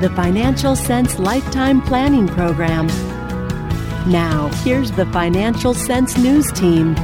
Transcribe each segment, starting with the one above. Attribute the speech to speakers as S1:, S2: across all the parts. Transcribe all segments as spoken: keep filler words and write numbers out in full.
S1: the Financial Sense Lifetime Planning Program. Now, here's the Financial Sense News Team.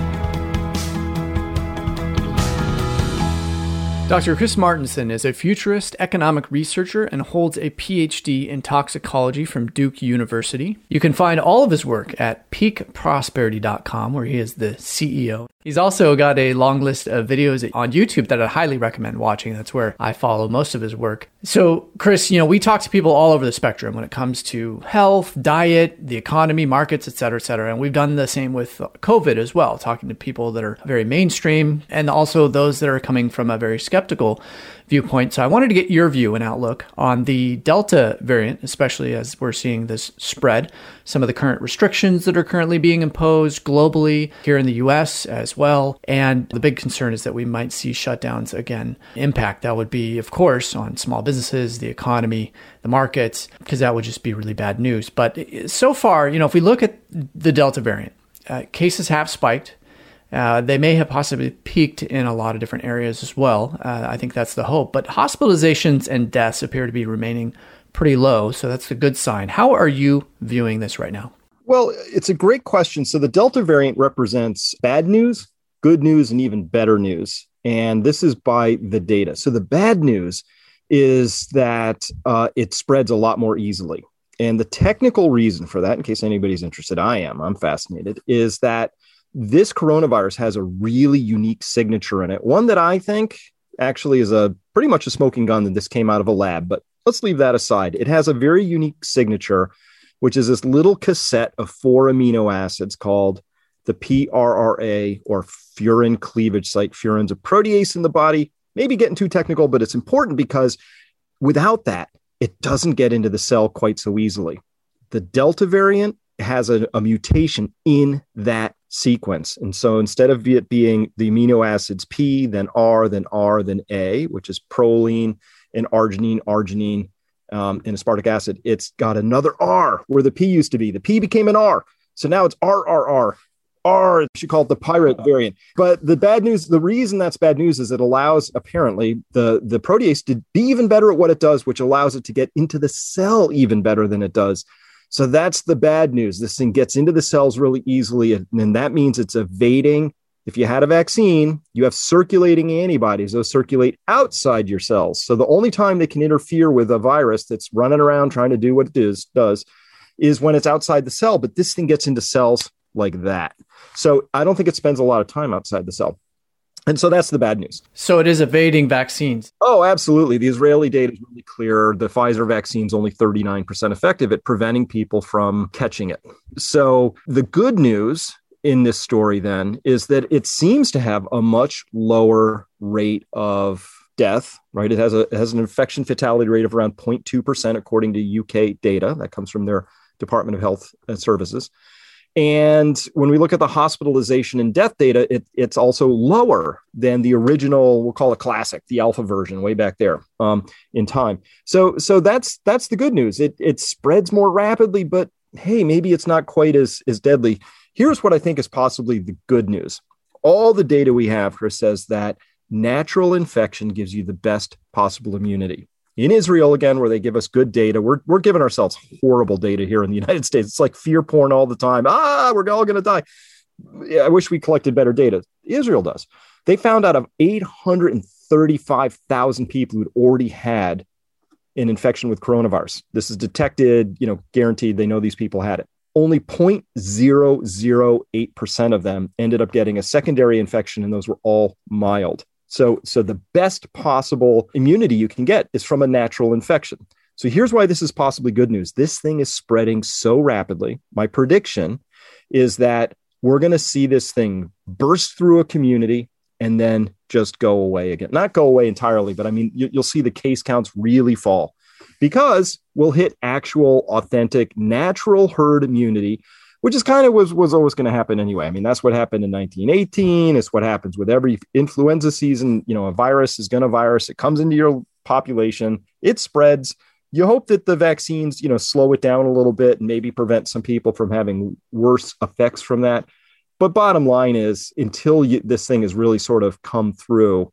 S2: Doctor Chris Martenson is a futurist economic researcher and holds a P H D in toxicology from Duke University. You can find all of his work at peak prosperity dot com, where he is the C E O. He's also got a long list of videos on YouTube that I highly recommend watching. That's where I follow most of his work. So, Chris, you know, we talk to people all over the spectrum when it comes to health, diet, the economy, markets, et cetera, et cetera. And we've done the same with COVID as well, talking to people that are very mainstream and also those that are coming from a very skeptical viewpoint. So I wanted to get your view and outlook on the Delta variant, especially as we're seeing this spread, some of the current restrictions that are currently being imposed globally here in the U S as well. And the big concern is that we might see shutdowns again impact. That would be, of course, on small businesses, the economy, the markets, because that would just be really bad news. But so far, you know, if we look at the Delta variant, uh, cases have spiked. Uh, they may have possibly peaked in a lot of different areas as well. Uh, I think that's the hope. But hospitalizations and deaths appear to be remaining pretty low. So that's a good sign. How are you viewing this right now?
S3: Well, it's a great question. So the Delta variant represents bad news, good news, and even better news. And this is by the data. So the bad news is that uh, it spreads a lot more easily. And the technical reason for that, in case anybody's interested, I am, I'm fascinated, is that this coronavirus has a really unique signature in it. One that I think actually is a pretty much a smoking gun that this came out of a lab, but let's leave that aside. It has a very unique signature, which is this little cassette of four amino acids called the P R R A, or furin cleavage site. Furin's a protease in the body. Maybe getting too technical, but it's important because without that, it doesn't get into the cell quite so easily. The Delta variant has a, a mutation in that sequence. And so instead of it being the amino acids P, then R, then R, then A, which is proline and arginine, arginine, um, and aspartic acid, it's got another R where the P used to be. The P became an R. So now it's R, R, R. R, she called the pirate variant. But the bad news, the reason that's bad news is it allows, apparently, the, the protease to be even better at what it does, which allows it to get into the cell even better than it does. So that's the bad news. This thing gets into the cells really easily, and that means it's evading. If you had a vaccine, you have circulating antibodies. Those circulate outside your cells. So the only time they can interfere with a virus that's running around trying to do what it is, does is when it's outside the cell. But this thing gets into cells like that. So I don't think it spends a lot of time outside the cell. And so that's the bad news.
S2: So it is evading vaccines.
S3: Oh, absolutely. The Israeli data is really clear. The Pfizer vaccine is only thirty-nine percent effective at preventing people from catching it. So the good news in this story then is that it seems to have a much lower rate of death, right? It has a it has an infection fatality rate of around zero point two percent according to U K data. That comes from their Department of Health Services. And when we look at the hospitalization and death data, it, it's also lower than the original, we'll call it classic, the alpha version way back there um, in time. So so that's that's the good news. It it spreads more rapidly, but hey, maybe it's not quite as, as deadly. Here's what I think is possibly the good news. All the data we have, Chris, says that natural infection gives you the best possible immunity. In Israel, again, where they give us good data, we're we're giving ourselves horrible data here in the United States. It's like fear porn all the time. Ah, we're all going to die. I wish we collected better data. Israel does. They found out of eight hundred thirty-five thousand people who'd already had an infection with coronavirus. This is detected, you know, guaranteed. They know these people had it. Only zero point zero zero eight percent of them ended up getting a secondary infection, and those were all mild. So, so the best possible immunity you can get is from a natural infection. So here's why this is possibly good news. This thing is spreading so rapidly. My prediction is that we're going to see this thing burst through a community and then just go away again. Not go away entirely, but I mean, you, you'll see the case counts really fall because we'll hit actual, authentic, natural herd immunity, which is kind of was, was always going to happen anyway. I mean, that's what happened in nineteen eighteen. It's what happens with every influenza season. You know, a virus is going to virus. It comes into your population. It spreads. You hope that the vaccines, you know, slow it down a little bit and maybe prevent some people from having worse effects from that. But bottom line is, until you, this thing has really sort of come through,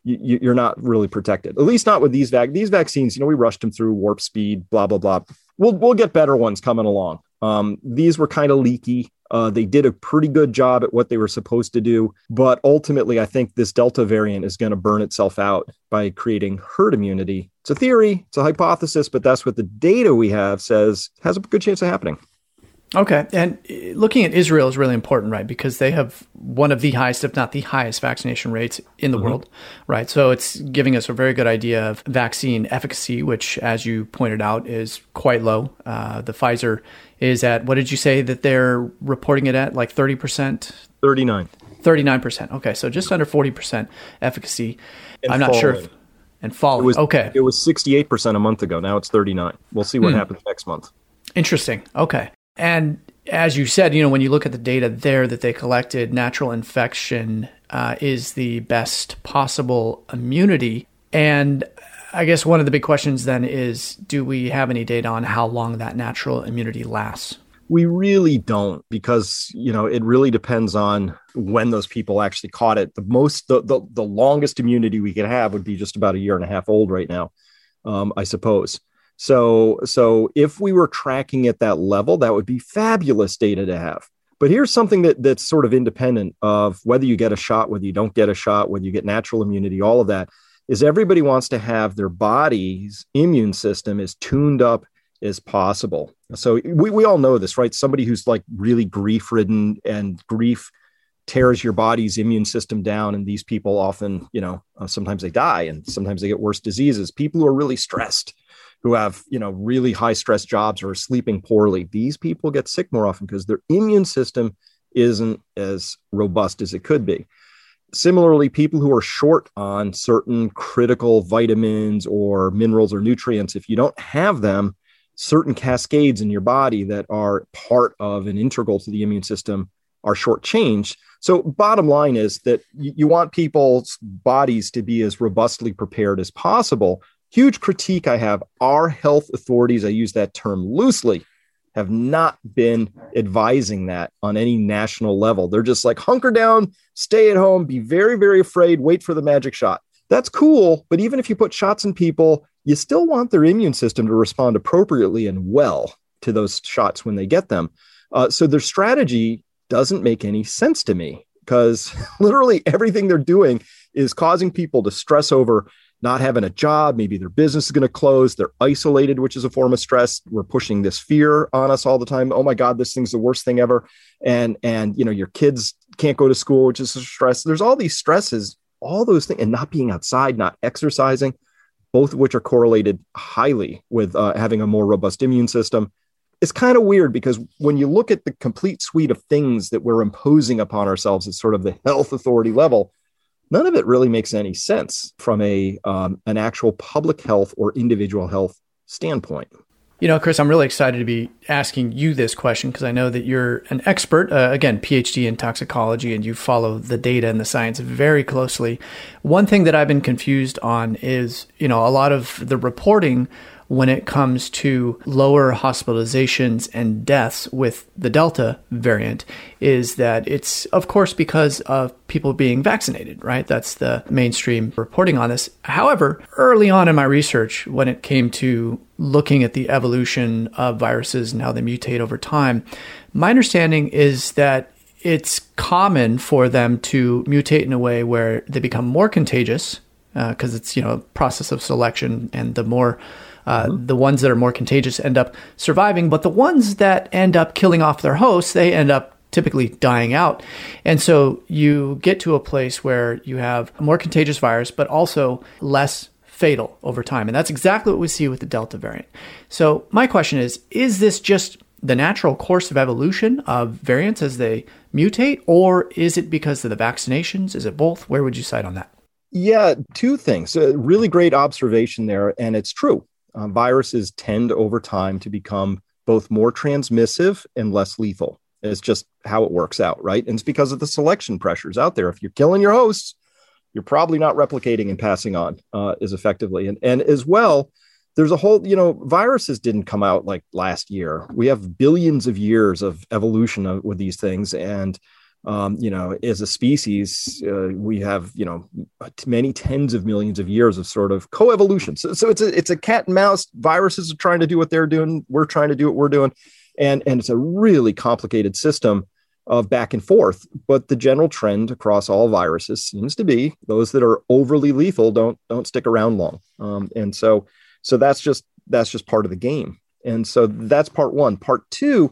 S3: you, you're not really protected, at least not with these vac. These vaccines, you know, we rushed them through warp speed, blah, blah, blah. We'll, we'll get better ones coming along. Um, these were kind of leaky. Uh, they did a pretty good job at what they were supposed to do. But ultimately, I think this Delta variant is going to burn itself out by creating herd immunity. It's a theory, it's a hypothesis, but that's what the data we have says has a good chance of happening.
S2: Okay. And looking at Israel is really important, right? Because they have one of the highest, if not the highest, vaccination rates in the mm-hmm. world, right? So it's giving us a very good idea of vaccine efficacy, which, as you pointed out, is quite low. Uh, the Pfizer is at, what did you say that they're reporting it at? Like thirty percent?
S3: thirty-nine.
S2: thirty-nine percent. Okay. So just under forty percent efficacy.
S3: And
S2: I'm not
S3: falling.
S2: sure if, and falling.
S3: It was,
S2: okay.
S3: It was sixty-eight percent a month ago. Now it's thirty-nine. We'll see what hmm. happens next month.
S2: Interesting. Okay. And as you said, you know, when you look at the data there that they collected, natural infection uh, is the best possible immunity. And I guess one of the big questions then is, do we have any data on how long that natural immunity lasts?
S3: We really don't, because, you know, it really depends on when those people actually caught it. The most, the, the, the longest immunity we could have would be just about a year and a half old right now, um, I suppose. So, so if we were tracking at that level, that would be fabulous data to have. But here's something that that's sort of independent of whether you get a shot, whether you don't get a shot, whether you get natural immunity, all of that, is everybody wants to have their body's immune system as tuned up as possible. So we, we all know this, right? Somebody who's like really grief-ridden, and grief tears your body's immune system down. And these people often, you know, uh, sometimes they die, and sometimes they get worse diseases. People who are really stressed, who have, you know, really high stress jobs or are sleeping poorly, these people get sick more often because their immune system isn't as robust as it could be. Similarly, people who are short on certain critical vitamins or minerals or nutrients, if you don't have them, certain cascades in your body that are part of and integral to the immune system are shortchanged. So bottom line is that you, you want people's bodies to be as robustly prepared as possible. Huge critique I have, our health authorities, I use that term loosely, have not been advising that on any national level. They're just like, hunker down, stay at home, be very, very afraid, wait for the magic shot. That's cool, but even if you put shots in people, you still want their immune system to respond appropriately and well to those shots when they get them. Uh, so their strategy doesn't make any sense to me, because literally everything they're doing is causing people to stress over not having a job. Maybe their business is going to close. They're isolated, which is a form of stress. We're pushing this fear on us all the time. Oh my God, this thing's the worst thing ever. And, and, you know, your kids can't go to school, which is a stress. There's all these stresses, all those things, and not being outside, not exercising, both of which are correlated highly with uh, having a more robust immune system. It's kind of weird, because when you look at the complete suite of things that we're imposing upon ourselves at sort of the health authority level, none of it really makes any sense from a um, an actual public health or individual health standpoint.
S2: You know, Chris, I'm really excited to be asking you this question, because I know that you're an expert, uh, again, P H D in toxicology, and you follow the data and the science very closely. One thing that I've been confused on is, you know, a lot of the reporting when it comes to lower hospitalizations and deaths with the Delta variant is that it's, of course, because of people being vaccinated, right? That's the mainstream reporting on this. However, early on in my research, when it came to looking at the evolution of viruses and how they mutate over time, my understanding is that it's common for them to mutate in a way where they become more contagious, because uh, it's, you know, a process of selection, and the more Uh, mm-hmm. the ones that are more contagious end up surviving, but the ones that end up killing off their hosts, they end up typically dying out. And so you get to a place where you have a more contagious virus, but also less fatal over time. And that's exactly what we see with the Delta variant. So my question is, is this just the natural course of evolution of variants as they mutate, or is it because of the vaccinations? Is it both? Where would you cite on that?
S3: Yeah, two things. A really great observation there, and it's true. Uh, viruses tend over time to become both more transmissive and less lethal. It's just how it works out, right? And it's because of the selection pressures out there. If you're killing your hosts, you're probably not replicating and passing on uh, as effectively. And, and as well, there's a whole, you know, viruses didn't come out like last year. We have billions of years of evolution of, with these things. And Um, you know, as a species, uh, we have, you know, many tens of millions of years of sort of coevolution. So, so it's a it's a cat and mouse. Viruses are trying to do what they're doing. We're trying to do what we're doing. And, and it's a really complicated system of back and forth. But the general trend across all viruses seems to be those that are overly lethal don't don't stick around long. Um, and so so that's just that's just part of the game. And so that's part one. Part two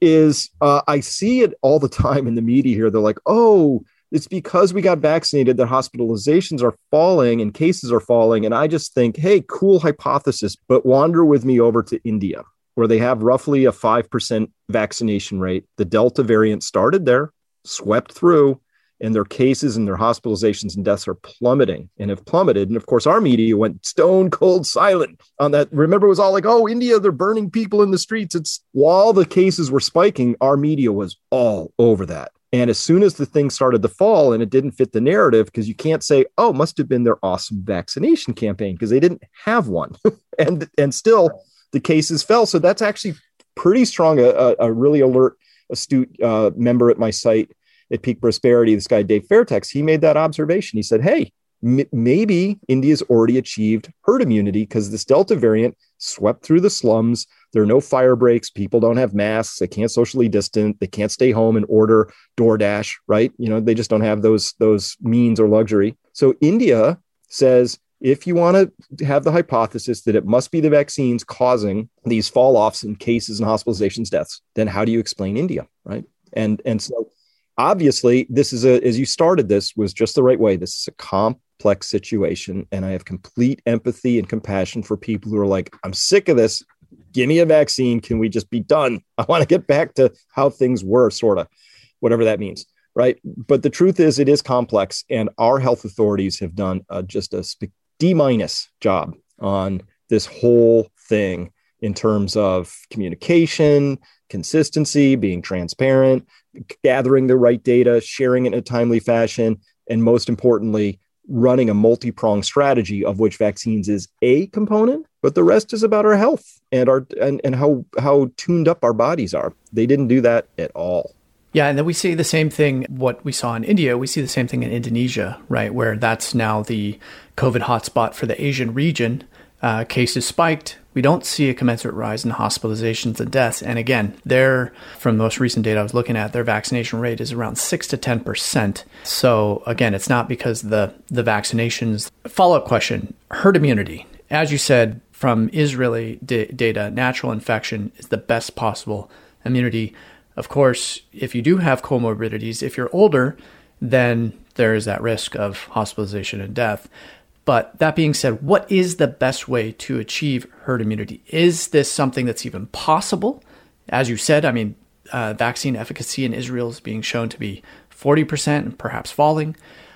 S3: is uh, I see it all the time in the media here. They're like, oh, it's because we got vaccinated that hospitalizations are falling and cases are falling. And I just think, hey, cool hypothesis, but wander with me over to India, where they have roughly a five percent vaccination rate. The Delta variant started there, swept through, and their cases and their hospitalizations and deaths are plummeting and have plummeted. And of course, our media went stone cold silent on that. Remember, it was all like, oh, India, they're burning people in the streets. It's while the cases were spiking, our media was all over that. And as soon as the thing started to fall and it didn't fit the narrative, because you can't say, oh, must have been their awesome vaccination campaign, because they didn't have one. and, and still the cases fell. So that's actually pretty strong. A, a, a really alert, astute uh, member at my site at Peak Prosperity, this guy, Dave Fairtex, he made that observation. He said, hey, m- maybe India's already achieved herd immunity because this Delta variant swept through the slums. There are no fire breaks. People don't have masks. They can't socially distance. They can't stay home and order DoorDash, right? You know, they just don't have those, those means or luxury. So India says, if you want to have the hypothesis that it must be the vaccines causing these fall-offs in cases and hospitalizations, deaths, then how do you explain India, right? And, and so obviously, this is a, as you started this, was just the right way. This is a complex situation. And I have complete empathy and compassion for people who are like, I'm sick of this. Give me a vaccine. Can we just be done? I want to get back to how things were, sort of, whatever that means. Right. But the truth is, it is complex. And our health authorities have done uh, just a D minus job on this whole thing in terms of communication, consistency, being transparent, gathering the right data, sharing it in a timely fashion, and most importantly, running a multi-pronged strategy of which vaccines is a component, but the rest is about our health and our and, and how how tuned up our bodies are. They didn't do that at all.
S2: Yeah, and then we see the same thing, what we saw in India, we see the same thing in Indonesia, right, where that's now the COVID hotspot for the Asian region. Uh, cases spiked. We don't see a commensurate rise in hospitalizations and deaths. And again, their, from the most recent data I was looking at, their vaccination rate is around six to ten percent. So again, it's not because the, the vaccinations. Follow-up question, herd immunity. As you said, from Israeli d- data, natural infection is the best possible immunity. Of course, if you do have comorbidities, if you're older, then there is that risk of hospitalization and death. But that being said, what is the best way to achieve herd immunity? Is this something that's even possible? As you said, I mean, uh, vaccine efficacy in Israel is being shown to be forty percent and perhaps falling.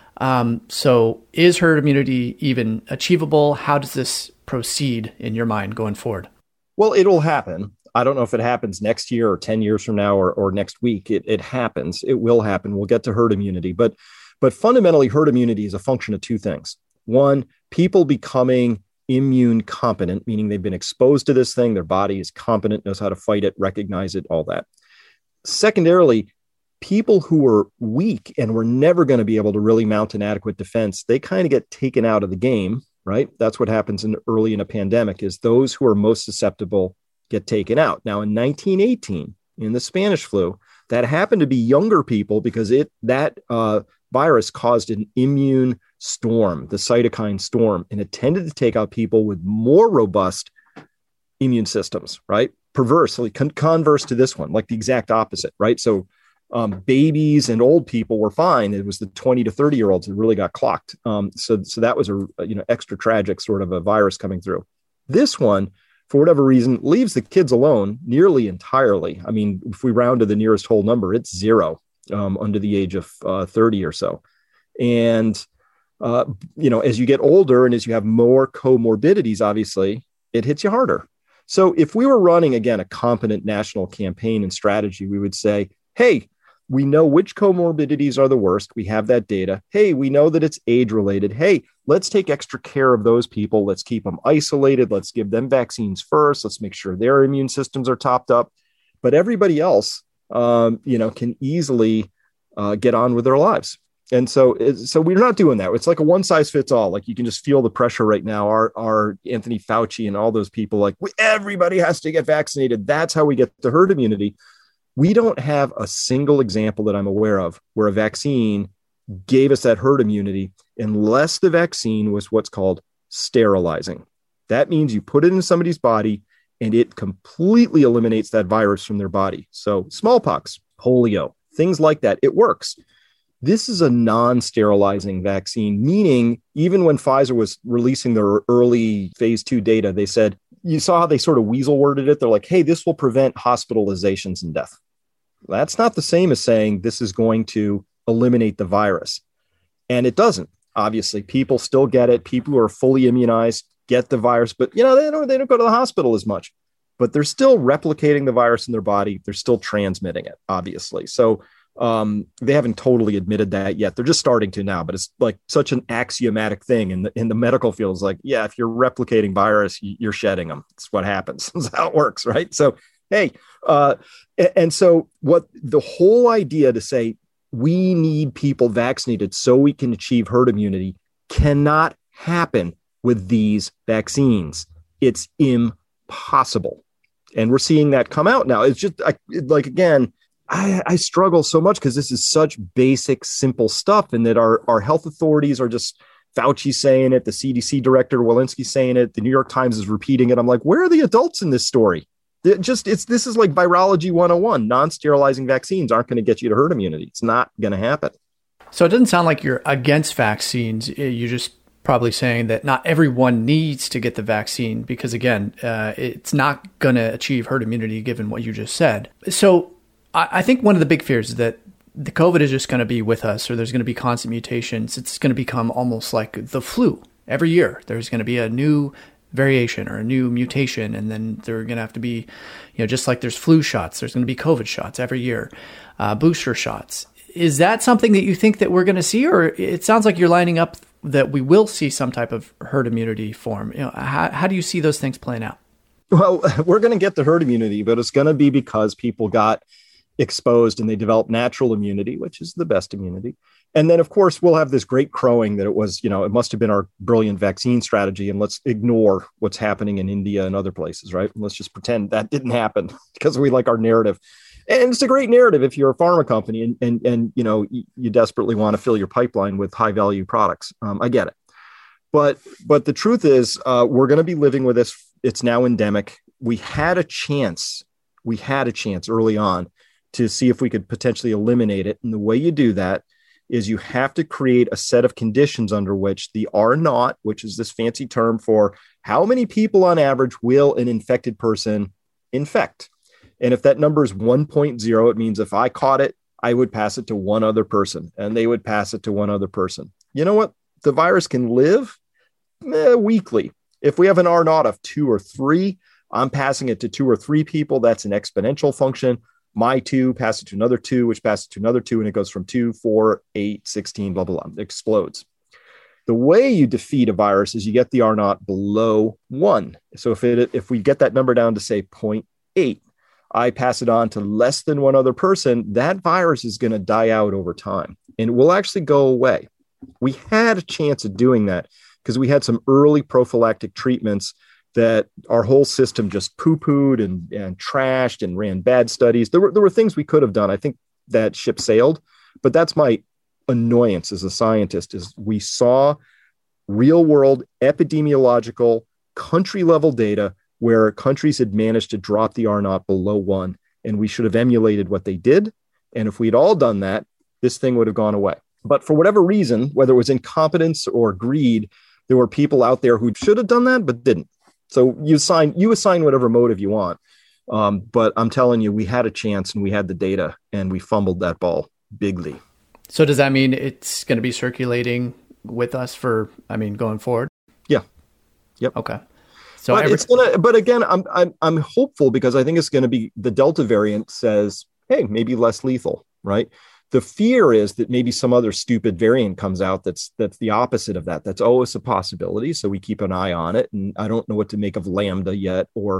S2: Um, so is herd immunity even achievable? How does this proceed in your mind going forward?
S3: Well, it'll happen. I don't know if it happens next year or ten years from now or, or next week. It, it happens. It will happen. We'll get to herd immunity. But, but fundamentally, herd immunity is a function of two things. One, people becoming immune competent, meaning they've been exposed to this thing. Their body is competent, knows how to fight it, recognize it, all that. Secondarily, people who are weak and were never going to be able to really mount an adequate defense, they kind of get taken out of the game, right? That's what happens in early in a pandemic, is those who are most susceptible get taken out. Now, in nineteen eighteen, in the Spanish flu, that happened to be younger people because it that uh, virus caused an immune storm, the cytokine storm, and it tended to take out people with more robust immune systems, right? Perversely, con- converse to this one, like the exact opposite, right? So um, babies and old people were fine. It was the twenty to thirty year olds that really got clocked. Um, so, so that was a you know extra tragic sort of a virus coming through. This one, for whatever reason, leaves the kids alone nearly entirely. I mean, if we round to the nearest whole number, it's zero um, under the age of uh, thirty or so. And, uh, you know, as you get older and as you have more comorbidities, obviously, it hits you harder. So if we were running, again, a competent national campaign and strategy, we would say, hey, we know which comorbidities are the worst. We have that data. Hey, we know that it's age-related. Hey, let's take extra care of those people. Let's keep them isolated. Let's give them vaccines first. Let's make sure their immune systems are topped up. But everybody else, um, you know, can easily uh, get on with their lives. And so, so we're not doing that. It's like a one size fits all. Like you can just feel the pressure right now. Our, our Anthony Fauci and all those people, like everybody has to get vaccinated. That's how we get to herd immunity. We don't have a single example that I'm aware of where a vaccine gave us that herd immunity unless the vaccine was what's called sterilizing. That means you put it in somebody's body and it completely eliminates that virus from their body. So smallpox, polio, things like that, it works. This is a non-sterilizing vaccine, meaning even when Pfizer was releasing their early phase two data, they said, you saw how they sort of weasel worded it. They're like, hey, this will prevent hospitalizations and death. That's not the same as saying this is going to eliminate the virus. And it doesn't. Obviously, people still get it. People who are fully immunized get the virus, but you know, they don't, they don't go to the hospital as much, but they're still replicating the virus in their body. They're still transmitting it, obviously. So um, they haven't totally admitted that yet. They're just starting to now, but it's like such an axiomatic thing in the, in the medical field. It's like, yeah, if you're replicating virus, you're shedding them. It's what happens. That's how it works. Right. So, hey, uh, and so what the whole idea to say we need people vaccinated so we can achieve herd immunity cannot happen with these vaccines. It's impossible. And we're seeing that come out now. It's just I, like, again, I, I struggle so much because this is such basic, simple stuff, and that our, our health authorities are just Fauci saying it, the C D C director Walensky saying it, the New York Times is repeating it. I'm like, where are the adults in this story? It just it's this is like virology one oh one. Non-sterilizing vaccines aren't going to get you to herd immunity. It's not going to happen.
S2: So it doesn't sound like you're against vaccines. You're just probably saying that not everyone needs to get the vaccine because, again, uh, it's not going to achieve herd immunity given what you just said. So I, I think one of the big fears is that the COVID is just going to be with us, or there's going to be constant mutations. It's going to become almost like the flu. Every year there's going to be a new variation or a new mutation, and then they're going to have to be, you know, just like there's flu shots, there's going to be COVID shots every year, uh, booster shots. Is that something that you think that we're going to see, or it sounds like you're lining up that we will see some type of herd immunity form? You know, how, how do you see those things playing out?
S3: Well, we're going to get the herd immunity, but it's going to be because people got exposed and they developed natural immunity, which is the best immunity. And then, of course, we'll have this great crowing that it was, you know, it must have been our brilliant vaccine strategy. And let's ignore what's happening in India and other places, right? Let's just pretend that didn't happen because we like our narrative. And it's a great narrative if you're a pharma company and, and, and you know, you, you desperately want to fill your pipeline with high value products. Um, I get it. But but the truth is, uh, we're going to be living with this. It's now endemic. We had a chance. We had a chance early on to see if we could potentially eliminate it. And the way you do that is you have to create a set of conditions under which the R naught, which is this fancy term for how many people on average will an infected person infect. And if that number is one point oh, it means if I caught it, I would pass it to one other person and they would pass it to one other person. You know what? The virus can live eh, weekly. If we have an R naught of two or three, I'm passing it to two or three people. That's an exponential function. My two pass it to another two, which passes to another two, and it goes from two, four, eight, sixteen, blah, blah, blah. It explodes. The way you defeat a virus is you get the R naught below one. So if it if we get that number down to, say, zero point eight, I pass it on to less than one other person, that virus is going to die out over time and it will actually go away. We had a chance of doing that because we had some early prophylactic treatments that our whole system just poo-pooed and, and trashed and ran bad studies. There were, there were things we could have done. I think that ship sailed, but that's my annoyance as a scientist is we saw real world epidemiological country level data where countries had managed to drop the R naught below one, and we should have emulated what they did. And if we'd all done that, this thing would have gone away. But for whatever reason, whether it was incompetence or greed, there were people out there who should have done that, but didn't. So you assign, you assign whatever motive you want. Um, but I'm telling you, we had a chance and we had the data and we fumbled that ball bigly.
S2: So does that mean it's going to be circulating with us for, I mean, going forward?
S3: Yeah. Yep.
S2: Okay. So
S3: but
S2: every-
S3: it's gonna, but again, I'm, I'm, I'm hopeful because I think it's going to be the Delta variant says, hey, maybe less lethal, right? The fear is that maybe some other stupid variant comes out that's that's the opposite of that. That's always a possibility. So we keep an eye on it. And I don't know what to make of Lambda yet, or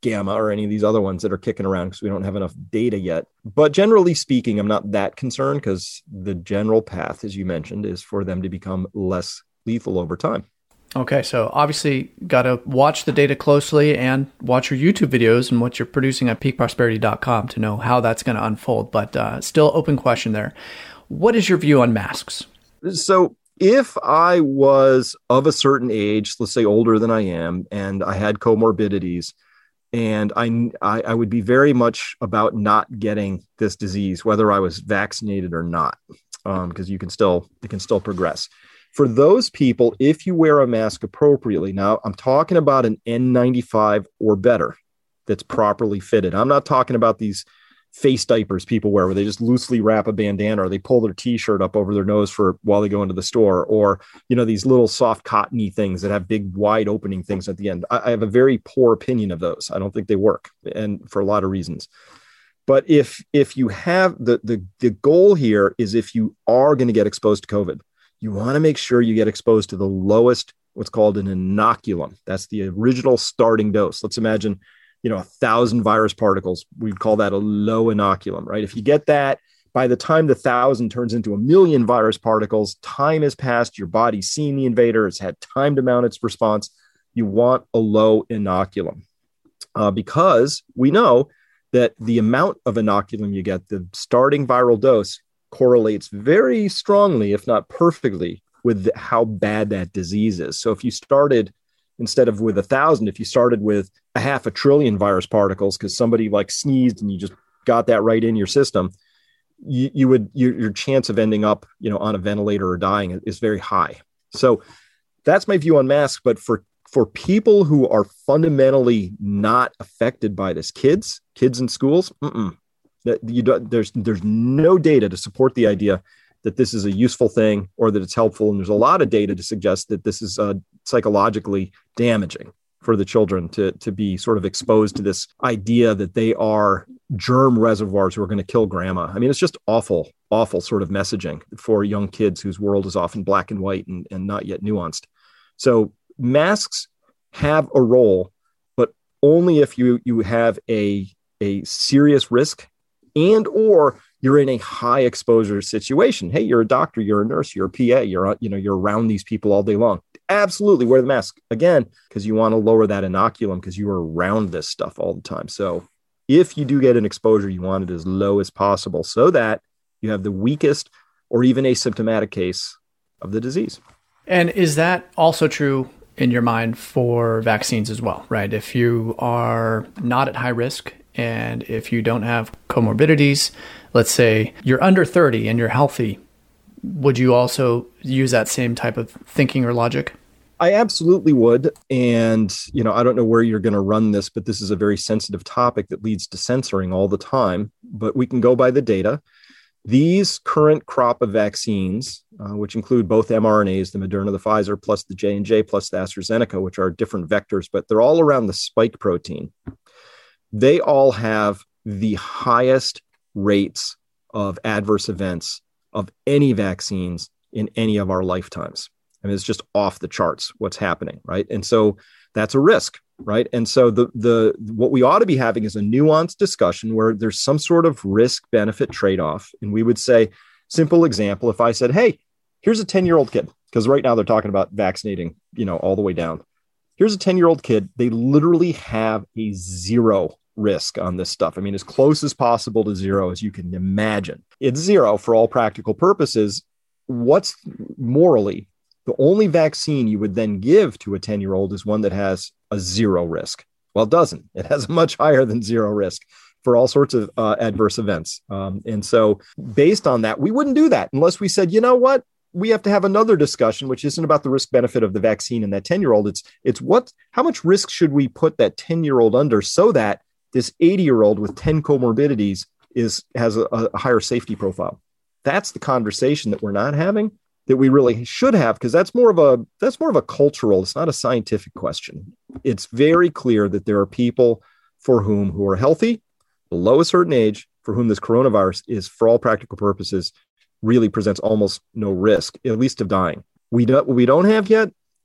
S3: Gamma or any of these other ones that are kicking around because we don't have enough data yet. But generally speaking, I'm not that concerned because the general path, as you mentioned, is for them to become less lethal over time.
S2: Okay, so obviously got to watch the data closely and watch your YouTube videos and what you're producing at peak prosperity dot com to know how that's going to unfold. But uh, still open question there. What is your view on masks?
S3: So if I was of a certain age, let's say older than I am, and I had comorbidities, and I, I, I would be very much about not getting this disease, whether I was vaccinated or not, because um, you can still, it can still progress. For those people, if you wear a mask appropriately, now I'm talking about an N ninety-five or better that's properly fitted. I'm not talking about these face diapers people wear where they just loosely wrap a bandana or they pull their t-shirt up over their nose for while they go into the store, or, you know, these little soft cottony things that have big wide opening things at the end. I, I have a very poor opinion of those. I don't think they work, and for a lot of reasons. But if if you have the the the goal here is if you are going to get exposed to COVID, you want to make sure you get exposed to the lowest, what's called an inoculum. That's the original starting dose. Let's imagine, you know, a thousand virus particles. We'd call that a low inoculum, right? If you get that, by the time the thousand turns into a million virus particles, time has passed. Your body's seen the invader. It's had time to mount its response. You want a low inoculum uh, because we know that the amount of inoculum you get, the starting viral dose, correlates very strongly, if not perfectly, with the, how bad that disease is. So if you started, instead of with a thousand, if you started with a half a trillion virus particles, because somebody like sneezed and you just got that right in your system, you, you would, your, your chance of ending up, you know, on a ventilator or dying is very high. So that's my view on masks. But for, for people who are fundamentally not affected by this, kids, kids in schools, mm-mm. That you do, there's there's no data to support the idea that this is a useful thing or that it's helpful. And there's a lot of data to suggest that this is uh, psychologically damaging for the children to, to be sort of exposed to this idea that they are germ reservoirs who are going to kill grandma. I mean, it's just awful, awful sort of messaging for young kids whose world is often black and white and, and not yet nuanced. So masks have a role, but only if you you have a, a serious risk and or you're in a high exposure situation. Hey, you're a doctor, you're a nurse, you're a P A, you're, you know, you're around these people all day long. Absolutely wear the mask, again, because you want to lower that inoculum because you are around this stuff all the time. So if you do get an exposure, you want it as low as possible so that you have the weakest or even asymptomatic case of the disease.
S2: And is that also true in your mind for vaccines as well, right? If you are not at high risk, and if you don't have comorbidities, let's say you're under thirty and you're healthy, would you also use that same type of thinking or logic?
S3: I absolutely would. And, you know, I don't know where you're going to run this, but this is a very sensitive topic that leads to censoring all the time. But we can go by the data. These current crop of vaccines, uh, which include both mRNAs, the Moderna, the Pfizer, plus the J and J, plus the AstraZeneca, which are different vectors, but they're all around the spike protein. They all have the highest rates of adverse events of any vaccines in any of our lifetimes. I mean, it's just off the charts what's happening, right? And so that's a risk, right? And so the the what we ought to be having is a nuanced discussion where there's some sort of risk-benefit trade-off. And we would say, simple example, if I said, hey, here's a ten-year-old kid, because right now they're talking about vaccinating, you know, all the way down. Here's a ten-year-old kid. They literally have a zero risk on this stuff. I mean, as close as possible to zero as you can imagine. It's zero for all practical purposes. What's morally the only vaccine you would then give to a ten-year-old is one that has a zero risk? Well, it doesn't. It has a much higher than zero risk for all sorts of uh, adverse events. Um, and so based on that, we wouldn't do that unless we said, you know what? We have to have another discussion, which isn't about the risk benefit of the vaccine in that ten-year-old. It's it's what, how much risk should we put that ten-year-old under so that this eighty-year-old with ten comorbidities is has a, a higher safety profile? That's the conversation that we're not having, that we really should have, because that's more of a that's more of a cultural. It's not a scientific question. It's very clear that there are people for whom who are healthy, below a certain age, for whom this coronavirus is, for all practical purposes, really presents almost no risk, at least of dying. We don't we don't have yet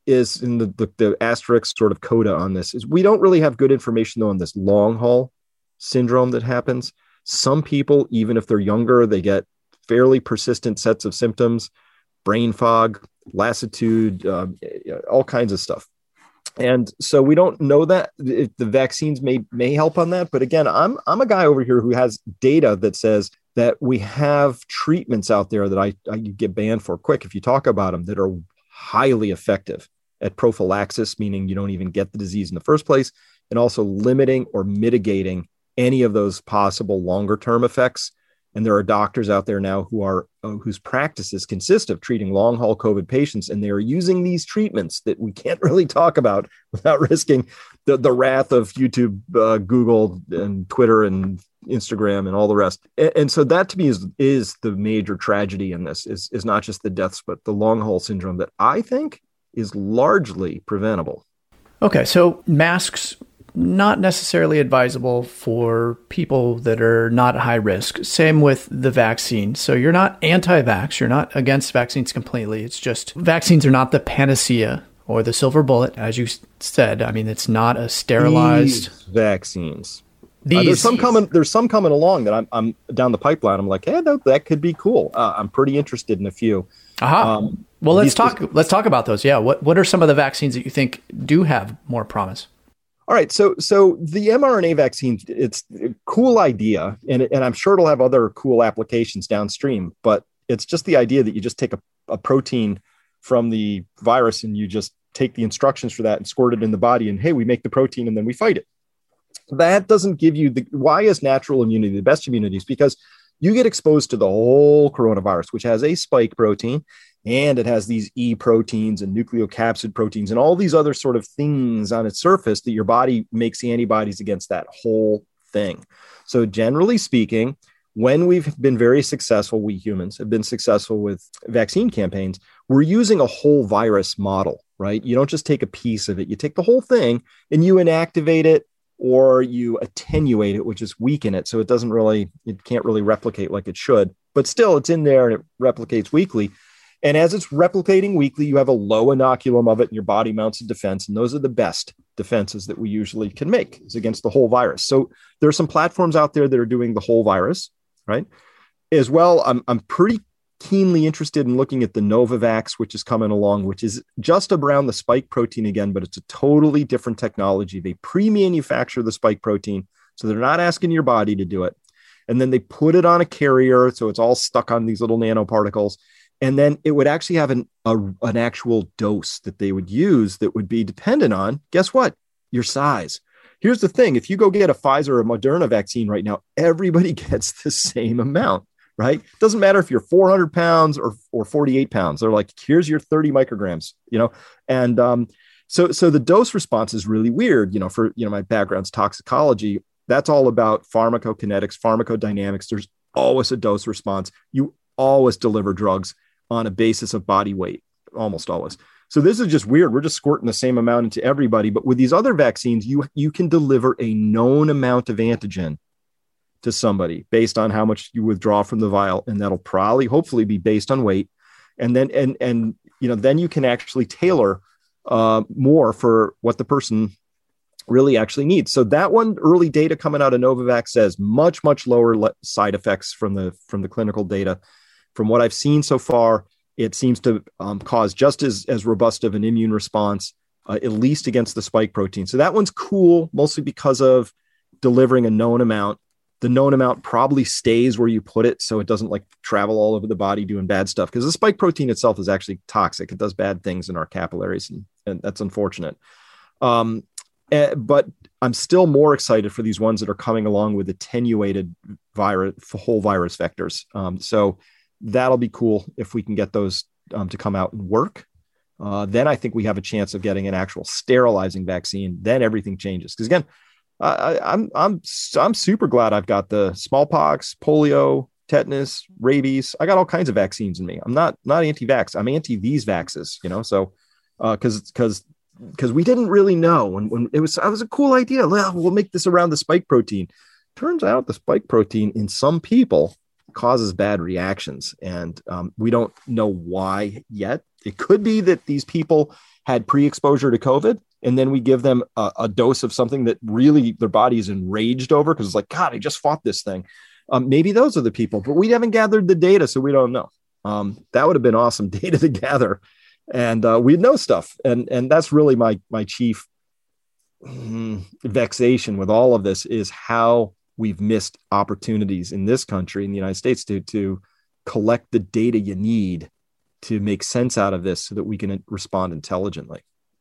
S3: is in the, the, the asterisk sort of coda on this is we don't really have good information though on this long haul syndrome that happens. Some people, even if they're younger, they get fairly persistent sets of symptoms, brain fog, lassitude, uh, all kinds of stuff. And so we don't know that if the vaccines may may help on that. But again, I'm I'm a guy over here who has data that says that we have treatments out there that I, I get banned for quick if you talk about them that are highly effective at prophylaxis, meaning you don't even get the disease in the first place, and also limiting or mitigating any of those possible longer term effects. And there are doctors out there now who are uh, whose practices consist of treating long haul COVID patients, and they are using these treatments that we can't really talk about without risking the, the wrath of YouTube, uh, Google, and Twitter, and Instagram, and all the rest. And, and so that to me is is the major tragedy in this is is not just the deaths, but the long haul syndrome that I think is largely preventable.
S2: Okay, so masks. Not necessarily advisable for people that are not high risk. Same with the vaccine. So you're not anti-vax. You're not against vaccines completely. It's just vaccines are not the panacea or the silver bullet. As you said, I mean, it's not a sterilized
S3: These vaccines.
S2: These.
S3: Uh, there's some coming. There's some coming along that I'm, I'm down the pipeline. I'm like, hey, that, that could be cool. Uh, I'm pretty interested in a few.
S2: Aha. Um, well, let's talk. These, let's talk about those. Yeah. What What are some of the vaccines that you think do have more promise?
S3: All right, so so the mRNA vaccine, it's a cool idea, and and I'm sure it'll have other cool applications downstream. But it's just the idea that you just take a, a protein from the virus and you just take the instructions for that and squirt it in the body, and hey, we make the protein and then we fight it. That doesn't give you the why is natural immunity the best immunity? Is because you get exposed to the whole coronavirus, which has a spike protein. And it has these E proteins and nucleocapsid proteins and all these other sort of things on its surface that your body makes the antibodies against that whole thing. So generally speaking, when we've been very successful, we humans have been successful with vaccine campaigns, we're using a whole virus model, right? You don't just take a piece of it. You take the whole thing and you inactivate it or you attenuate it, which is weaken it. So it doesn't really, it can't really replicate like it should, but still it's in there and it replicates weakly. And as it's replicating weakly, you have a low inoculum of it and your body mounts a defense. And those are the best defenses that we usually can make is against the whole virus. So there are some platforms out there that are doing the whole virus, right? As well, I'm, I'm pretty keenly interested in looking at the Novavax, which is coming along, which is just around the spike protein again, but it's a totally different technology. They pre-manufacture the spike protein, so they're not asking your body to do it. And then they put it on a carrier, so it's all stuck on these little nanoparticles. And then it would actually have an, a, an actual dose that they would use that would be dependent on, guess what? Your size. Here's the thing. If you go get a Pfizer or Moderna vaccine right now, everybody gets the same amount, right? It doesn't matter if you're four hundred pounds or, or forty-eight pounds. They're like, here's your thirty micrograms, you know? And um, so, so the dose response is really weird. You know, for, you know, my background's toxicology. That's all about pharmacokinetics, pharmacodynamics. There's always a dose response. You always deliver drugs on a basis of body weight, almost always. So this is just weird. We're just squirting the same amount into everybody. But with these other vaccines, you, you can deliver a known amount of antigen to somebody based on how much you withdraw from the vial. And that'll probably, hopefully be based on weight. And then, and, and, you know, then you can actually tailor uh, more for what the person really actually needs. So that one, early data coming out of Novavax says much, much lower le- side effects from the, from the clinical data. From what I've seen so far, it seems to um, cause just as, as robust of an immune response, uh, at least against the spike protein. So that one's cool, mostly because of delivering a known amount. The known amount probably stays where you put it, so it doesn't like travel all over the body doing bad stuff, because the spike protein itself is actually toxic. It does bad things in our capillaries, and, and that's unfortunate. Um, uh, but I'm still more excited for these ones that are coming along with attenuated virus, whole virus vectors. Um, so that'll be cool if we can get those um, to come out and work. Uh, then I think we have a chance of getting an actual sterilizing vaccine. Then everything changes. Because again, I, I'm I'm I'm super glad I've got the smallpox, polio, tetanus, rabies. I got all kinds of vaccines in me. I'm not not anti-vax. I'm anti these vaxes. You know, so because uh, because because we didn't really know when when it was it was a cool idea. Well, we'll make this around the spike protein. Turns out the spike protein in some people causes bad reactions. And um, we don't know why yet. It could be that these people had pre-exposure to COVID, and then we give them a, a dose of something that really their body is enraged over because it's like, God, I just fought this thing. Um, maybe those are the people, but we haven't gathered the data, so we don't know. Um, that would have been awesome data to gather, and uh, we'd know stuff. And and that's really my my chief mm, vexation with all of this is how we've missed opportunities in this country, in the United States, to to collect the data you need to make sense out of this so that we can respond intelligently.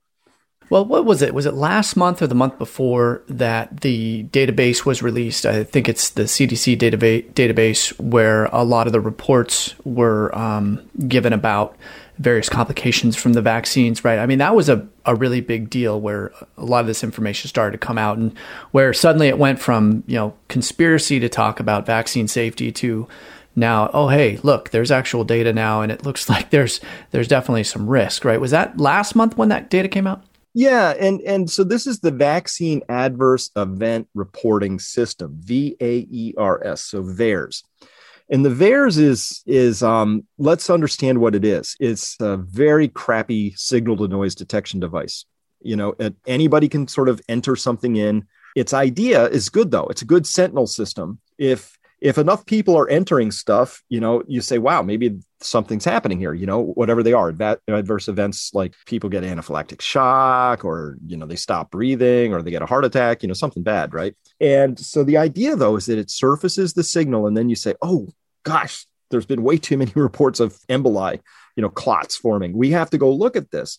S2: Well, what was it? Was it last month or the month before that the database was released? I think it's the C D C database, database where a lot of the reports were um, given about various complications from the vaccines, right? I mean, that was a, a really big deal where a lot of this information started to come out and where suddenly it went from, you know, conspiracy to talk about vaccine safety to now, oh, hey, look, there's actual data now, and it looks like there's there's definitely some risk, right? Was that last month when that data came out?
S3: Yeah, and and so this is the Vaccine Adverse Event Reporting System, V A E R S, so VAERS. And the VAERS is, is um, let's understand what it is. It's a very crappy signal-to-noise detection device. You know, anybody can sort of enter something in. Its idea is good, though. It's a good sentinel system. If If enough people are entering stuff, you know, you say, wow, maybe something's happening here, you know, whatever they are, Adva- adverse events like people get anaphylactic shock or, you know, they stop breathing or they get a heart attack, you know, something bad, right? And so the idea, though, is that it surfaces the signal and then you say, oh, gosh, there's been way too many reports of emboli, you know, clots forming. We have to go look at this.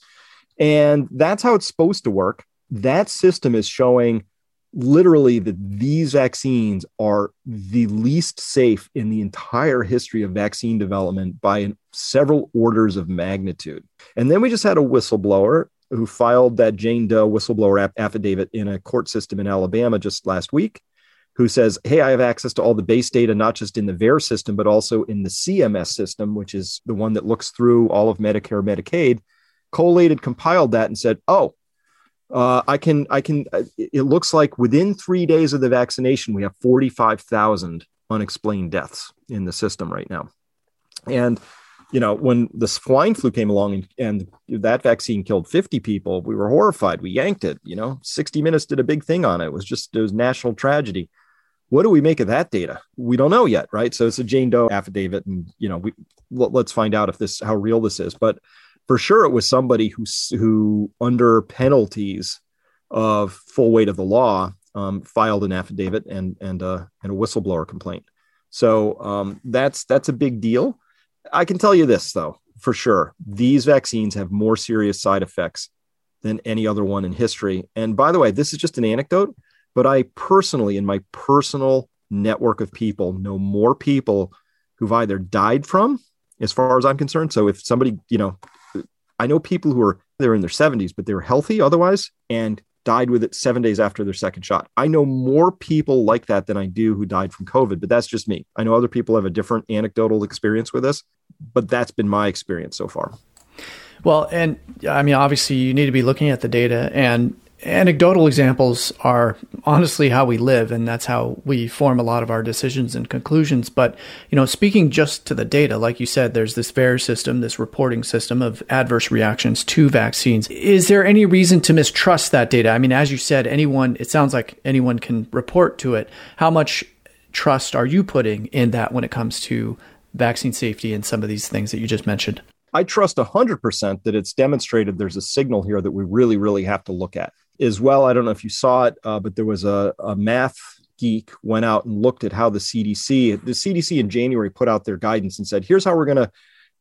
S3: And that's how it's supposed to work. That system is showing literally that these vaccines are the least safe in the entire history of vaccine development by several orders of magnitude. And then we just had a whistleblower who filed that Jane Doe whistleblower affidavit in a court system in Alabama just last week, who says, hey, I have access to all the base data, not just in the VAERS system, but also in the C M S system, which is the one that looks through all of Medicare, Medicaid, collated, compiled that and said, oh, Uh, I can, I can, it looks like within three days of the vaccination, we have forty-five thousand unexplained deaths in the system right now. And, you know, when the swine flu came along and, and that vaccine killed fifty people, we were horrified. We yanked it, you know, sixty minutes did a big thing on it. It was just, it was national tragedy. What do we make of that data? We don't know yet, right? So it's a Jane Doe affidavit and, you know, we let's find out if this, how real this is. But for sure, it was somebody who, who under penalties of full weight of the law, um, filed an affidavit and and uh, and a whistleblower complaint. So um, that's that's a big deal. I can tell you this, though, for sure. These vaccines have more serious side effects than any other one in history. And by the way, this is just an anecdote, but I personally, in my personal network of people, know more people who've either died from, as far as I'm concerned. So if somebody, you know, I know people who are, they're in their seventies, but they were healthy otherwise and died with it seven days after their second shot. I know more people like that than I do who died from COVID, but that's just me. I know other people have a different anecdotal experience with this, but that's been my experience so far.
S2: Well, and I mean, obviously you need to be looking at the data, and anecdotal examples are honestly how we live, and that's how we form a lot of our decisions and conclusions. But, you know, speaking just to the data, like you said, there's this VAERS system, this reporting system of adverse reactions to vaccines. Is there any reason to mistrust that data? I mean, as you said, anyone, it sounds like anyone can report to it. How much trust are you putting in that when it comes to vaccine safety and some of these things that you just mentioned?
S3: I trust one hundred percent that it's demonstrated there's a signal here that we really, really have to look at. As well, I don't know if you saw it, uh, but there was a, a math geek went out and looked at how the C D C, the C D C in January put out their guidance and said, here's how we're going to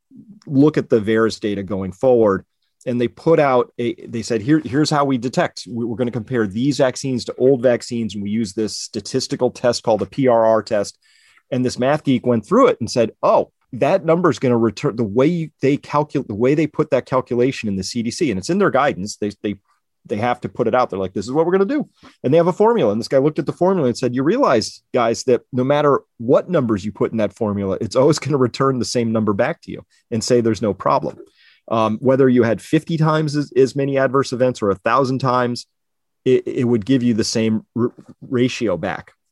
S3: look at the VAERS data going forward. And they put out, a, they said, Here, here's how we detect. We're going to compare these vaccines to old vaccines. And we use this statistical test called the P R R test. And this math geek went through it and said, oh, that number is going to return the way they calculate, the way they put that calculation in the C D C. And it's in their guidance. They, they, They have to put it out there like, this is what we're going to do. And they have a formula. And this guy looked at the formula and said, you realize, guys, that no matter what numbers you put in that formula, it's always going to return the same number back to you and say there's no problem. Um, whether you had fifty times as, as many adverse events or a thousand times, it, it would give you the same r- ratio back.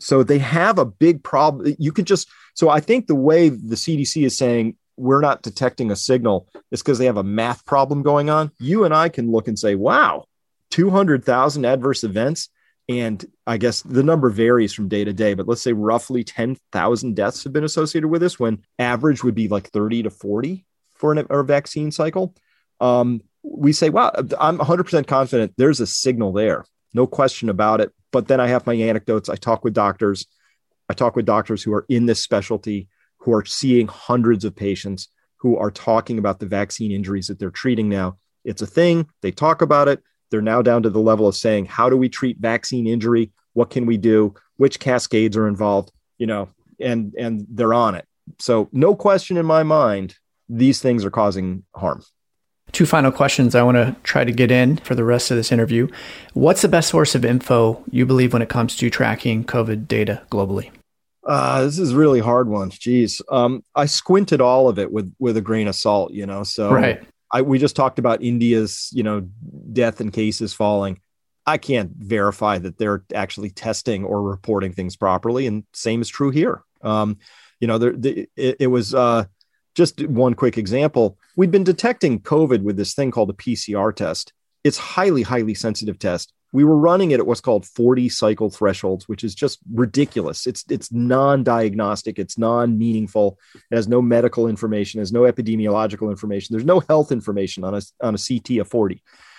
S3: So they have a big problem. You could just, so I think the way the C D C is saying we're not detecting a signal is because they have a math problem going on. You and I can look and say, wow, two hundred thousand adverse events. And I guess the number varies from day to day, but let's say roughly ten thousand deaths have been associated with this, when average would be like thirty to forty for an, a vaccine cycle. Um, we say, wow, I'm one hundred percent confident there's a signal there. No question about it. But then I have my anecdotes. I talk with doctors. I talk with doctors who are in this specialty, who are seeing hundreds of patients, who are talking about the vaccine injuries that they're treating now. It's a thing. They talk about it. They're now down to the level of saying, how do we treat vaccine injury? What can we do? Which cascades are involved? You know, and and they're on it. So no question in my mind, these things are causing harm.
S2: Two final questions I want to try to get in for the rest of this interview. What's the best source of info you believe when it comes to tracking COVID data globally?
S3: Uh, this is a really hard one. Geez. Um, I squinted all of it with, with a grain of salt, you know, so
S2: right.
S3: I, we just talked about India's, you know, death and cases falling. I can't verify that they're actually testing or reporting things properly. And same is true here. Um, you know, there, the, it, it was uh, just one quick example. We'd been detecting COVID with this thing called a P C R test. It's highly, highly sensitive test. We were running it at what's called forty cycle thresholds, which is just ridiculous. It's it's non-diagnostic. It's non-meaningful. It has no medical information. It has no epidemiological information. There's no health information on a, on a C T of forty.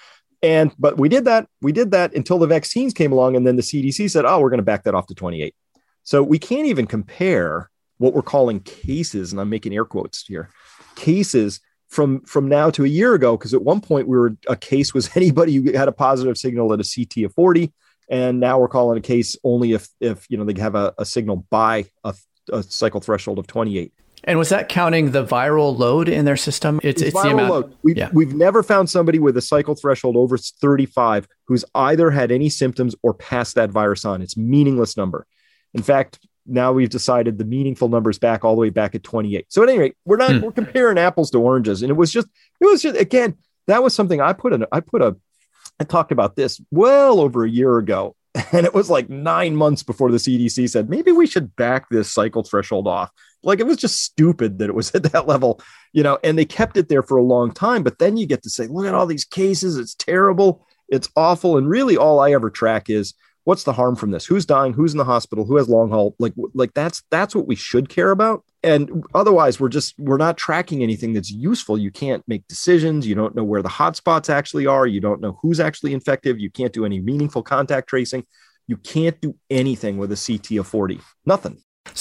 S3: And but we did that. We did that until the vaccines came along. And then the C D C said, oh, we're going to back that off to twenty-eight. So we can't even compare what we're calling cases. And I'm making air quotes here, cases from from now to a year ago, because at one point we were a case was anybody who had a positive signal at a C T of forty, and now we're calling a case only if if you know they have a, a signal by a, a cycle threshold of twenty-eight.
S2: And was that counting the viral load in their system? It's,
S3: it's,
S2: it's
S3: viral
S2: the amount.
S3: Load. We've,
S2: yeah.
S3: we've never found somebody with a cycle threshold over thirty-five who's either had any symptoms or passed that virus on. It's a meaningless number. In fact, now we've decided the meaningful numbers back all the way back at twenty-eight. So at any rate, we're not, hmm. we're comparing apples to oranges. And it was just, it was just, again, that was something I put in, I put a, I talked about this well over a year ago. And it was like nine months before the C D C said, maybe we should back this cycle threshold off. Like, it was just stupid that it was at that level, you know, and they kept it there for a long time. But then you get to say, look at all these cases. It's terrible. It's awful. And really all I ever track is, what's the harm from this? Who's dying? Who's in the hospital? Who has long haul? Like, like that's, that's what we should care about. And otherwise we're just, we're not tracking anything that's useful. You can't make decisions. You don't know where the hotspots actually are. You don't know who's actually infective. You can't do any meaningful contact tracing. You can't do anything with a C T of forty, nothing.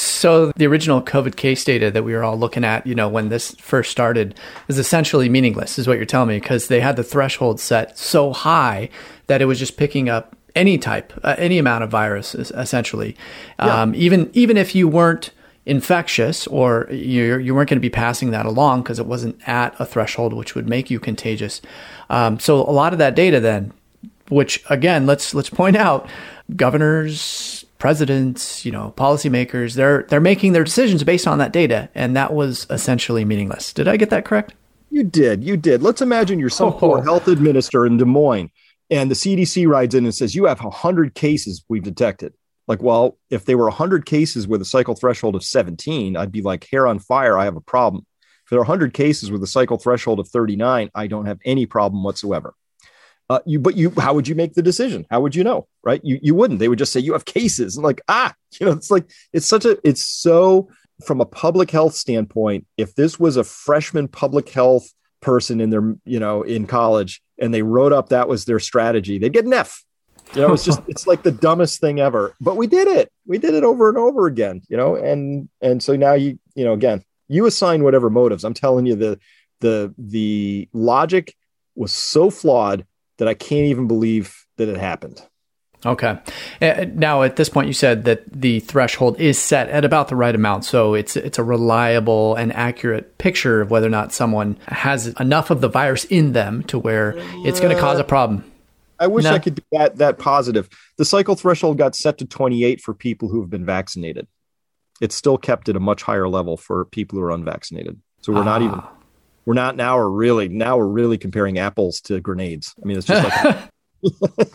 S2: So the original COVID case data that we were all looking at, you know, when this first started is essentially meaningless, is what you're telling me, because they had the threshold set so high that it was just picking up any type, uh, any amount of virus, essentially. Yeah. Um, even even if you weren't infectious or you you weren't going to be passing that along because it wasn't at a threshold which would make you contagious. Um, so a lot of that data then, which again, let's let's point out, governors, presidents, you know, policymakers, they're they're making their decisions based on that data, and that was essentially meaningless. Did I get that correct?
S3: You did, you did. Let's imagine you're some
S2: oh.
S3: poor health administrator in Des Moines. And the C D C rides in and says, you have one hundred cases we've detected. Like, well, if they were one hundred cases with a cycle threshold of seventeen, I'd be like, hair on fire, I have a problem. If there are one hundred cases with a cycle threshold of thirty-nine, I don't have any problem whatsoever. Uh, you, but you, how would you make the decision? How would you know, right? You you wouldn't. They would just say, you have cases. And like, ah, you know, it's like, it's such a, it's so, from a public health standpoint, if this was a freshman public health person in their, you know, in college, and they wrote up that was their strategy, they'd get an F. You know, it's just, it's like the dumbest thing ever. But we did it. We did it over and over again, you know, and and so now you, you know, again, you assign whatever motives. I'm telling you, the the the logic was so flawed that I can't even believe that it happened.
S2: Okay. Now, at this point, you said that the threshold is set at about the right amount. So it's it's a reliable and accurate picture of whether or not someone has enough of the virus in them to where it's going to cause a problem.
S3: I wish
S2: no.
S3: I could be that, that positive. The cycle threshold got set to twenty-eight for people who have been vaccinated. It's still kept at a much higher level for people who are unvaccinated. So we're ah. not even, we're not now, we're really, now we're really comparing apples to grenades. I mean, it's just like...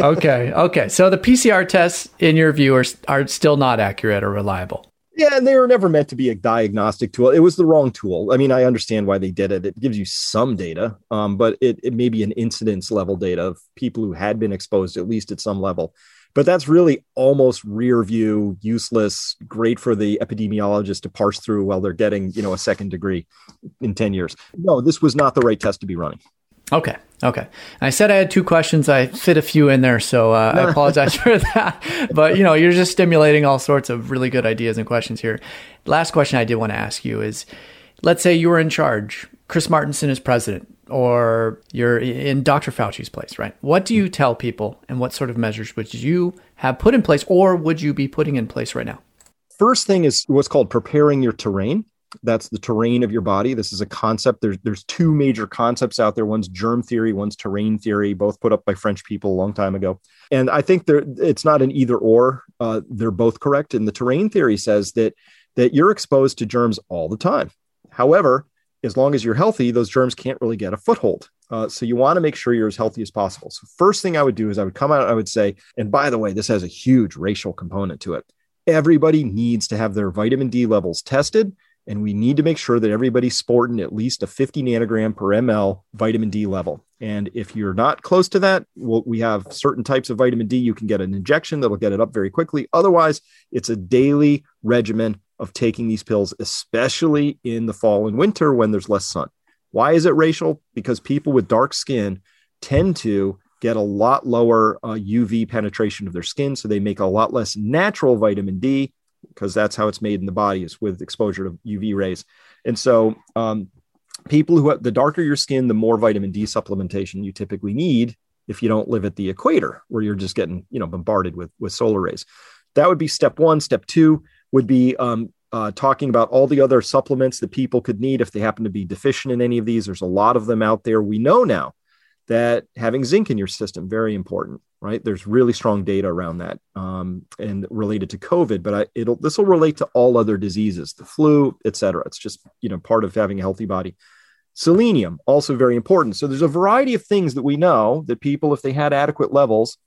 S2: Okay. Okay. So the P C R tests, in your view, are, are still not accurate or reliable.
S3: Yeah, and they were never meant to be a diagnostic tool. It was the wrong tool. I mean, I understand why they did it. It gives you some data, um, but it, it may be an incidence level data of people who had been exposed, at least at some level. But that's really almost rear view, useless, great for the epidemiologist to parse through while they're getting, you know, a second degree in ten years. No, this was not the right test to be running.
S2: Okay. Okay. I said I had two questions. I fit a few in there, so uh, I apologize for that. But, you know, you're just stimulating all sorts of really good ideas and questions here. Last question I did want to ask you is, let's say you were in charge, Chris Martenson is president, or you're in Doctor Fauci's place, right? What do you tell people, and what sort of measures would you have put in place, or would you be putting in place right now?
S3: First thing is what's called preparing your terrain. That's the terrain of your body. This is a concept. There's there's two major concepts out there. One's germ theory, one's terrain theory, both put up by French people a long time ago. And I think there it's not an either or. Uh, they're both correct. And the terrain theory says that that you're exposed to germs all the time. However, as long as you're healthy, those germs can't really get a foothold. Uh, so you want to make sure you're as healthy as possible. So first thing I would do is I would come out, I would say, and by the way, this has a huge racial component to it. Everybody needs to have their vitamin D levels tested. And we need to make sure that everybody's sporting at least a fifty nanogram per ml vitamin D level. And if you're not close to that, well, we have certain types of vitamin D. You can get an injection that'll get it up very quickly. Otherwise, it's a daily regimen of taking these pills, especially in the fall and winter when there's less sun. Why is it racial? Because people with dark skin tend to get a lot lower uh, U V penetration of their skin. So they make a lot less natural vitamin D, because that's how it's made in the body, is with exposure to U V rays. And so um, people who have, the darker your skin, the more vitamin D supplementation you typically need if you don't live at the equator where you're just getting, you know, bombarded with, with solar rays. That would be step one. Step two would be um, uh, talking about all the other supplements that people could need if they happen to be deficient in any of these. There's a lot of them out there. We know now that having zinc in your system, very important, right? There's really strong data around that um, and related to COVID, but I, it'll, this will relate to all other diseases, the flu, et cetera. It's just, you know, part of having a healthy body. Selenium, also very important. So there's a variety of things that we know that people, if they had adequate levels,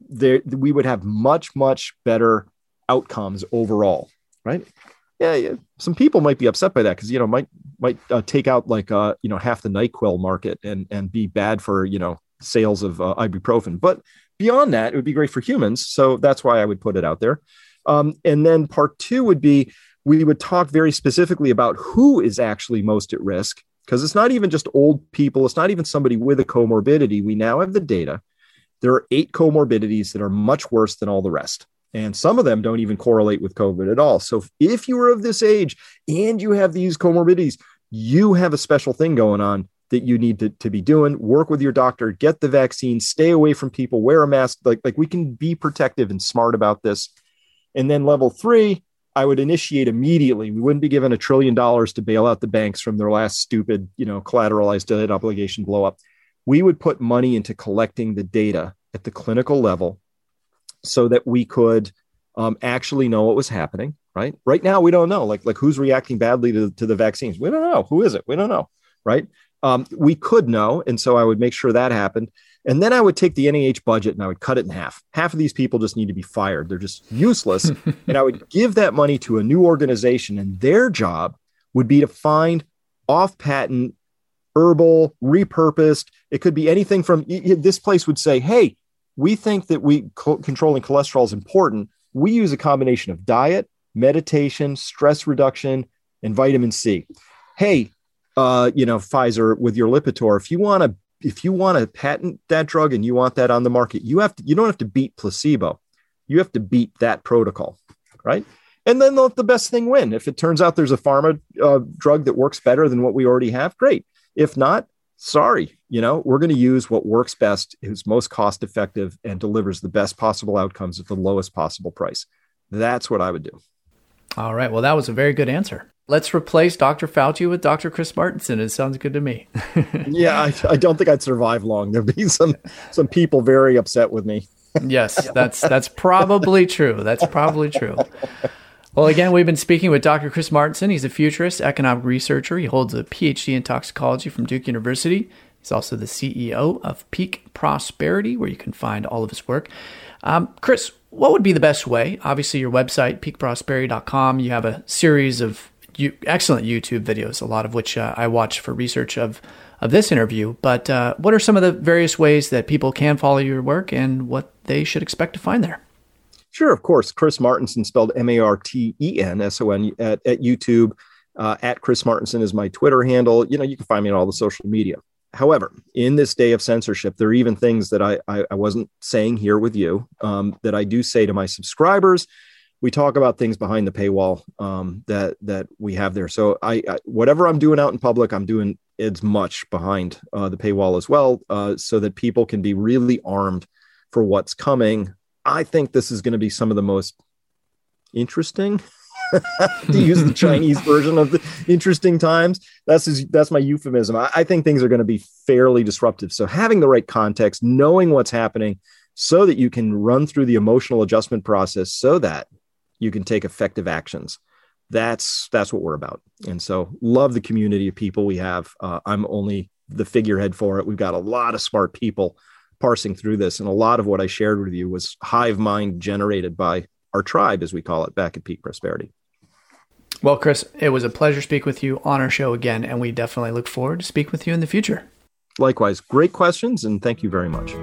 S3: we would have much, much better outcomes overall, right? Yeah, yeah. Some people might be upset by that because, you know, might might uh, take out like, uh, you know, half the NyQuil market and and be bad for, you know, sales of uh, ibuprofen. But beyond that, it would be great for humans. So that's why I would put it out there. Um, and then part two would be, we would talk very specifically about who is actually most at risk, because it's not even just old people. It's not even somebody with a comorbidity. We now have the data. There are eight comorbidities that are much worse than all the rest. And some of them don't even correlate with COVID at all. So if you are of this age and you have these comorbidities, you have a special thing going on that you need to, to be doing. Work with your doctor, get the vaccine, stay away from people, wear a mask. Like, like we can be protective and smart about this. And then level three, I would initiate immediately. We wouldn't be given a trillion dollars to bail out the banks from their last stupid, you know, collateralized debt obligation blow up. We would put money into collecting the data at the clinical level so that we could um, actually know what was happening, right? Right now, we don't know, like, like who's reacting badly to, to the vaccines. We don't know. Who is it? We don't know, right? Um, we could know. And so I would make sure that happened. And then I would take the N I H budget and I would cut it in half. Half of these people just need to be fired. They're just useless. And I would give that money to a new organization, and their job would be to find off-patent, herbal, repurposed. It could be anything from, this place would say, hey, we think that we co- controlling cholesterol is important. We use a combination of diet, meditation, stress reduction, and vitamin C. Hey, uh, you know, Pfizer with your Lipitor, if you want to, if you want to patent that drug and you want that on the market, you have to, you don't have to beat placebo. You have to beat that protocol, right? And then let the best thing win. If it turns out there's a pharma uh, drug that works better than what we already have, great. If not, sorry, you know, we're going to use what works best, is most cost effective, and delivers the best possible outcomes at the lowest possible price. That's what I would do.
S2: All right. Well, that was a very good answer. Let's replace Doctor Fauci with Doctor Chris Martenson. It sounds good to me.
S3: Yeah, I, I don't think I'd survive long. There'd be some some people very upset with me.
S2: Yes, that's that's probably true. That's probably true. Well, again, we've been speaking with Doctor Chris Martenson. He's a futurist, economic researcher. He holds a P H D in toxicology from Duke University. He's He's also the C E O of Peak Prosperity, where you can find all of his work. Um, Chris, what would be the best way? Obviously, your website, peak prosperity dot com, you have a series of you, excellent YouTube videos, a lot of which uh, I watched for research of, of this interview. But uh, what are some of the various ways that people can follow your work and what they should expect to find there?
S3: Sure, of course. Chris Martenson, spelled M A R T E N S O N, at, at YouTube. Uh, at Chris Martenson is my Twitter handle. You know, you can find me on all the social media. However, in this day of censorship, there are even things that I, I, I wasn't saying here with you um, that I do say to my subscribers. We talk about things behind the paywall um, that that we have there. So I, I whatever I'm doing out in public, I'm doing as much behind uh, the paywall as well, uh, so that people can be really armed for what's coming. I think this is going to be some of the most interesting, to use the Chinese version of the interesting times. That's his, that's my euphemism. I, I think things are going to be fairly disruptive. So having the right context, knowing what's happening so that you can run through the emotional adjustment process so that you can take effective actions. That's, that's what we're about. And so love the community of people we have. Uh, I'm only the figurehead for it. We've got a lot of smart people parsing through this. And a lot of what I shared with you was hive mind generated by our tribe, as we call it, back at Peak Prosperity.
S2: Well, Chris, it was a pleasure speaking with you on our show again, and we definitely look forward to speaking with you in the future.
S3: Likewise, great questions, and thank you very much.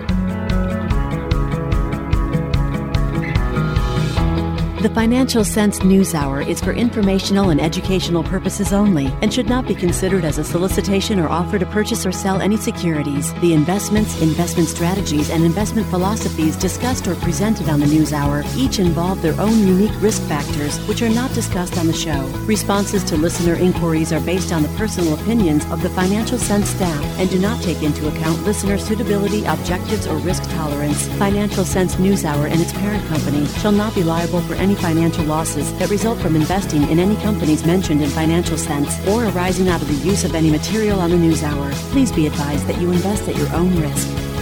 S1: The Financial Sense News Hour is for informational and educational purposes only and should not be considered as a solicitation or offer to purchase or sell any securities. The investments, investment strategies, and investment philosophies discussed or presented on the News Hour each involve their own unique risk factors, which are not discussed on the show. Responses to listener inquiries are based on the personal opinions of the Financial Sense staff and do not take into account listener suitability, objectives, or risk tolerance. Financial Sense News Hour and its parent company shall not be liable for any financial losses that result from investing in any companies mentioned in Financial Sense or arising out of the use of any material on the News Hour. Please be advised that you invest at your own risk.